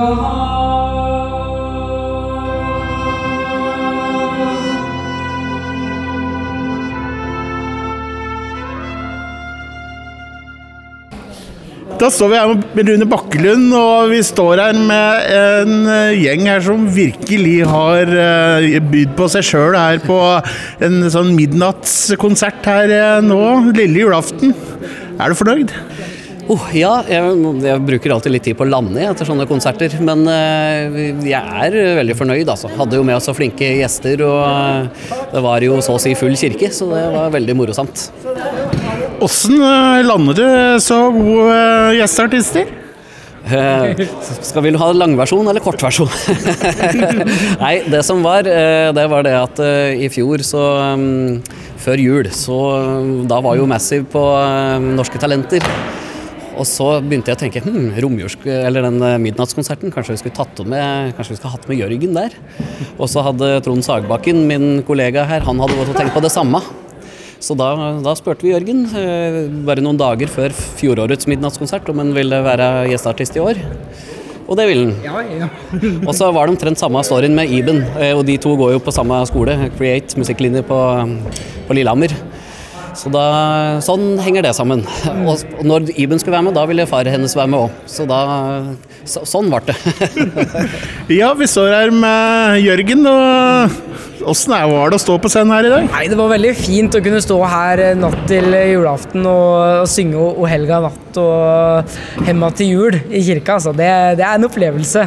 Da står vi her med Rune Bakkelund, og vi står her med en gjeng her som virkelig har bydd på seg selv her på en sånn midnattskonsert her nå, lille julaften. Er du fornøyd? Ja, jeg bruker alltid litt tid på å lande etter sånne konserter, men jeg er veldig fornøyd altså. Hadde jo med oss så flinke gjester, og det var jo så å si full kirke, så det var veldig morosamt. Hvordan lander du så gode gjesteartister? Skal vi ha langversjon eller kortversjon? Nei, det som var det at i fjor så før jul, så da var jo Massive på Norske Talenter. Og så begynte jeg å tenke, romjulsk, eller den midnattskonserten, kanskje vi skulle hatt med Jørgen der. Og så hadde Trond Sagbakken, min kollega her, han hadde gått og tenkt på det samme. Så da spurte vi Jørgen, bare noen dager før fjorårets midnattskonsert, om han ville være gjesteartist i år. Og det ville han. Ja. Og så var det omtrent samme storyen med Iben, og de to går jo på samme skole, Create musikklinje på Lillehammer. Så sånn henger det sammen. Og når Iben skulle være med, da ville far hennes være med også. Så sånn var det. Ja, vi står her med Jørgen, og hvordan var det å stå på scenen her i dag? Nei, det var veldig fint å kunne stå her natt til julaften og synge O helga natt og hemma til jul i kirka. Altså. Det er en opplevelse.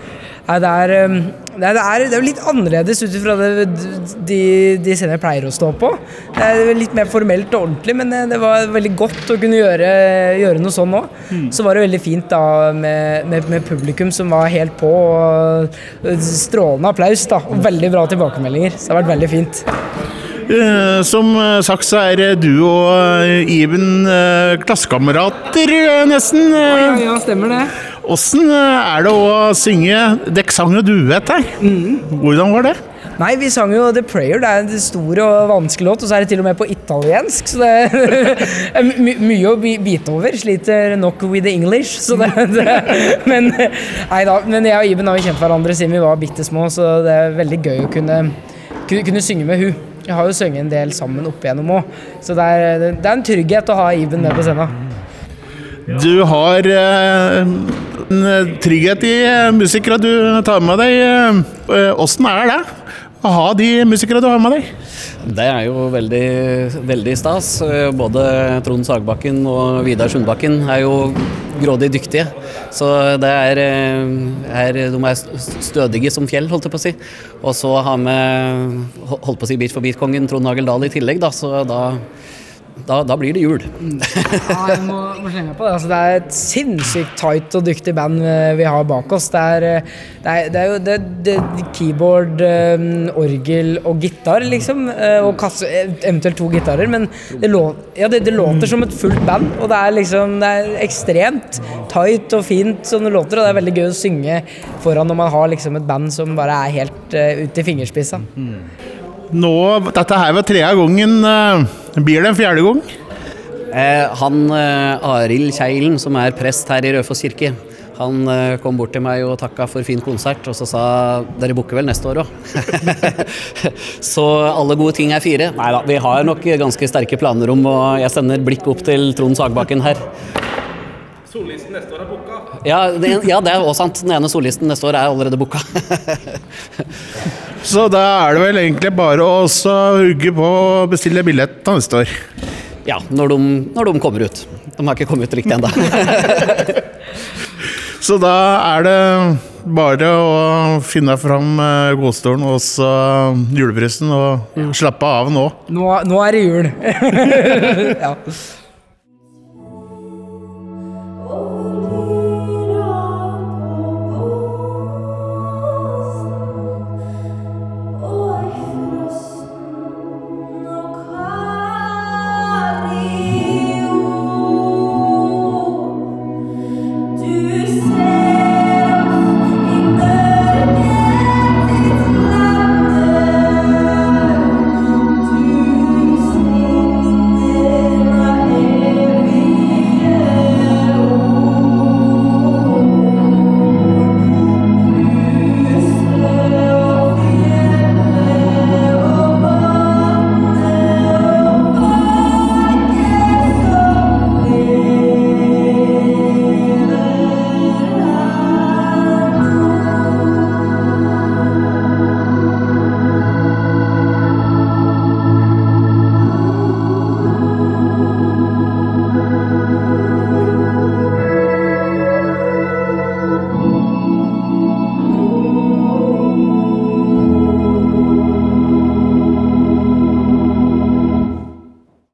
Det er jo litt annerledes ut fra de scenene jeg pleier å stå på. Det er litt mer formelt og ordentlig, men det var veldig godt å kunne gjøre noe sånn nå. Så var det veldig fint da med publikum som var helt på, og strålende applaus da, og veldig bra tilbakemeldinger. Så det har vært veldig fint. Som sagt så er du og Iben klassekamerater nesten. Ja, stemmer det. Hvordan er det å synge Dekk sang og duett her? Hvordan var det? Nei, vi sang jo The Prayer, det er en stor og vanskelig låt, og så er det til og med på italiensk, så det er mye å bite over, sliter nok with the English, så men jeg og Iben har jo kjent hverandre siden vi var bittesmå, så det er veldig gøy å kunne synge med hun. Jeg har jo sunget en del sammen opp igjennom også, så det er en trygghet å ha Iben med på scenen. Du har en trygghet i musikere du tar med deg. Hvordan er det å ha de musikere du har med deg? Det er jo veldig, veldig stas. Både Trond Sagbakken og Vidar Sundbakken er jo grådig dyktige. Så de er stødige som fjell, holdt jeg på å si. Og så har vi holdt på å si Beat for Beat-kongen Trond Nagel Dahl i tillegg, da, så da blir det jul. Ja, jeg må slenge på det. Altså, det er et sinnssykt tight og dyktig band vi har bak oss. Det er jo keyboard, orgel og gitar, liksom. Og kasse, eventuelt 2 gitarer. Men det låter som et fullt band. Og det er ekstremt tight og fint sånne låter. Og det er veldig gøy å synge foran når man har liksom et band som bare er helt ute i fingerspissa. Nå, dette her var 3. gangen, blir det en 4. gang? Arild Kjeilen, som er prest her i Rødfoss kirke, han kom bort til meg og takket for fin konsert, og så sa, dere booker vel neste år også? Så alle gode ting er 4. Neida, vi har nok ganske sterke planer om, og jeg sender blikk opp til Trond Sagbakken her. Sollisten neste år er boka. Ja, det er også sant. Den ene sollisten neste år er allerede boka. Så da er det vel egentlig bare å hugge på og bestille billett til neste år. Ja, når de kommer ut. De har ikke kommet ut riktig enda. Så da er det bare å finne fram godstolen og så julebrysten og slappe av nå. Nå er det jul. Ja.